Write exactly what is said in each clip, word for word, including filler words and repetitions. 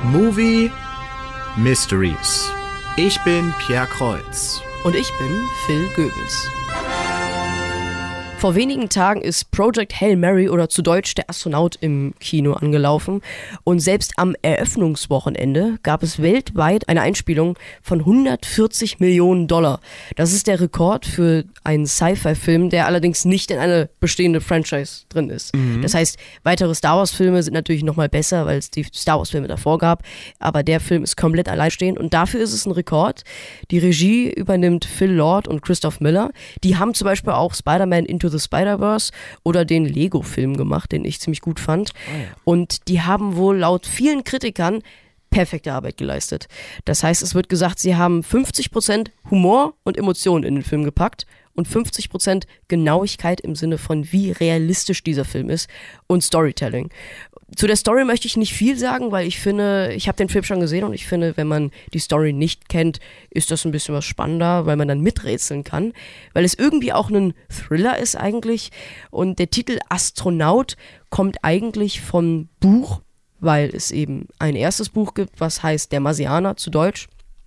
Movie Mysteries. Ich bin Pierre Kreuz. Und ich bin Phil Goebbels. Vor wenigen Tagen ist Project Hail Mary oder zu Deutsch der Astronaut im Kino angelaufen und selbst am Eröffnungswochenende gab es weltweit eine Einspielung von hundertvierzig Millionen Dollar. Das ist der Rekord für einen Sci-Fi-Film, der allerdings nicht in eine bestehende Franchise drin ist. Mhm. Das heißt, weitere Star Wars-Filme sind natürlich nochmal besser, weil es die Star Wars-Filme davor gab, aber der Film ist komplett alleinstehend und dafür ist es ein Rekord. Die Regie übernimmt Phil Lord und Christoph Miller. Die haben zum Beispiel auch Spider-Man Into the Spider-Verse oder den Lego-Film gemacht, den ich ziemlich gut fand. Oh ja. Und die haben wohl laut vielen Kritikern perfekte Arbeit geleistet. Das heißt, es wird gesagt, sie haben fünfzig Prozent Humor und Emotionen in den Film gepackt und fünfzig Prozent Genauigkeit im Sinne von, wie realistisch dieser Film ist und Storytelling. Zu der Story möchte ich nicht viel sagen, weil ich finde, ich habe den Film schon gesehen und ich finde, wenn man die Story nicht kennt, ist das ein bisschen was spannender, weil man dann miträtseln kann, weil es irgendwie auch ein Thriller ist eigentlich und der Titel Astronaut kommt eigentlich vom Buch, weil es eben ein erstes Buch gibt, was heißt Der Marsianer zu Deutsch.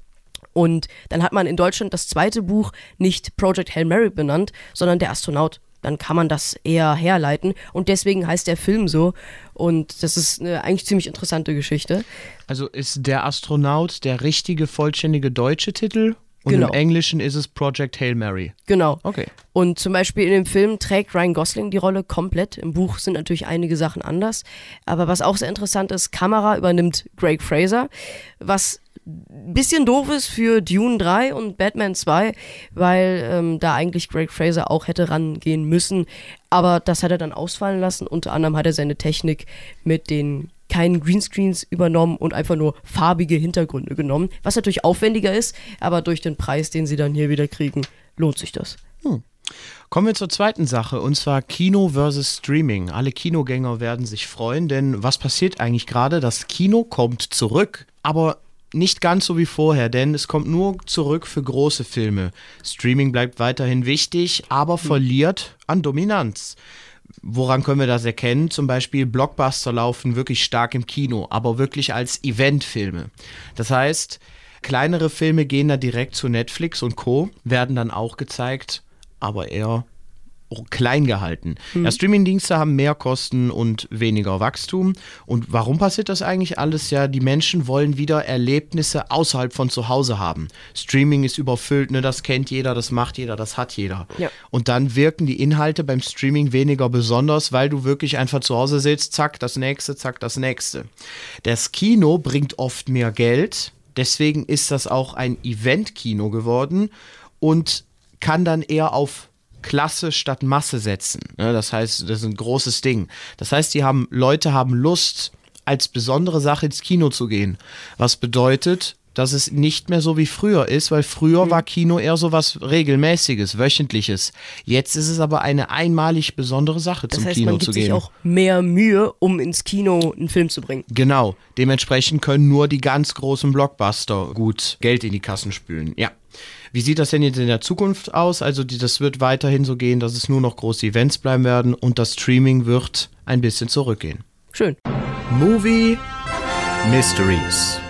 Und dann hat man in Deutschland das zweite Buch nicht Project Hail Mary benannt, sondern Der Astronaut. Dann kann man das eher herleiten und deswegen heißt der Film so und das ist eine eigentlich ziemlich interessante Geschichte. Also ist Der Astronaut der richtige, vollständige deutsche Titel und genau. Im Englischen ist es Project Hail Mary? Genau. Okay. Und zum Beispiel in dem Film trägt Ryan Gosling die Rolle komplett. Im Buch sind natürlich einige Sachen anders, aber was auch sehr interessant ist, Kamera übernimmt Greig Fraser, was ein bisschen doof ist für Dune drei und Batman zwei, weil ähm, da eigentlich Greig Fraser auch hätte rangehen müssen, aber das hat er dann ausfallen lassen. Unter anderem hat er seine Technik mit den keinen Greenscreens übernommen und einfach nur farbige Hintergründe genommen, was natürlich aufwendiger ist, aber durch den Preis, den sie dann hier wieder kriegen, lohnt sich das. Hm. Kommen wir zur zweiten Sache, und zwar Kino versus Streaming. Alle Kinogänger werden sich freuen, denn was passiert eigentlich gerade? Das Kino kommt zurück, aber nicht ganz so wie vorher, denn es kommt nur zurück für große Filme. Streaming bleibt weiterhin wichtig, aber verliert an Dominanz. Woran können wir das erkennen? Zum Beispiel Blockbuster laufen wirklich stark im Kino, aber wirklich als Eventfilme. Das heißt, kleinere Filme gehen da direkt zu Netflix und Co., werden dann auch gezeigt, aber eher klein gehalten. Mhm. Ja, Streamingdienste haben mehr Kosten und weniger Wachstum. Und warum passiert das eigentlich alles? Ja, die Menschen wollen wieder Erlebnisse außerhalb von zu Hause haben. Streaming ist überfüllt, ne? Das kennt jeder, das macht jeder, das hat jeder. Ja. Und dann wirken die Inhalte beim Streaming weniger besonders, weil du wirklich einfach zu Hause sitzt, zack, das nächste, zack, das nächste. Das Kino bringt oft mehr Geld, deswegen ist das auch ein Eventkino geworden und kann dann eher auf Klasse statt Masse setzen. Das heißt, das ist ein großes Ding. Das heißt, die haben, Leute haben Lust, als besondere Sache ins Kino zu gehen. Was bedeutet, dass es nicht mehr so wie früher ist, weil früher mhm. war Kino eher so was Regelmäßiges, Wöchentliches. Jetzt ist es aber eine einmalig besondere Sache, das zum heißt, Kino man zu gibt gehen. sich auch mehr Mühe, um ins Kino einen Film zu bringen. Genau. Dementsprechend können nur die ganz großen Blockbuster gut Geld in die Kassen spülen. Ja. Wie sieht das denn jetzt in der Zukunft aus? Also die, das wird weiterhin so gehen, dass es nur noch große Events bleiben werden und das Streaming wird ein bisschen zurückgehen. Schön. Movie Mysteries.